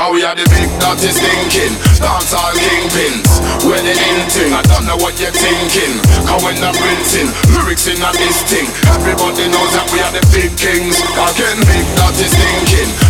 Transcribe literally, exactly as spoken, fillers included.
Cause we are the big dirty stinking dancehall kingpins. We're the in thing, I don't know what you're thinking. Cause when I'm rinsing, lyrics in a this thing, everybody knows that we are the big kings. Again, big dirty stinking